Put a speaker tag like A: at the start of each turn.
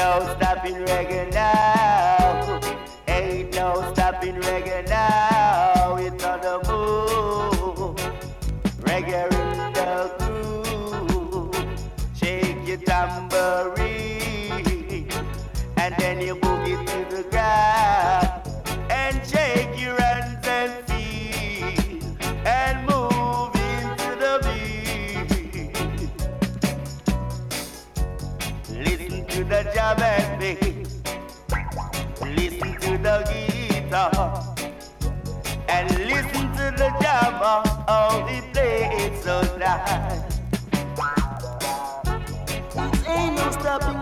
A: no stopping reggae now. Ain't no stopping reggae now. It's on the move. Reggae in the groove. Shake your tambourine, and then you boogie to the ground. And shake your hands and feet, and move into the beat. Listen to the drum and bass. Listen to the guitar. And listen to the drummer, how he plays so nice. Ain't no stopping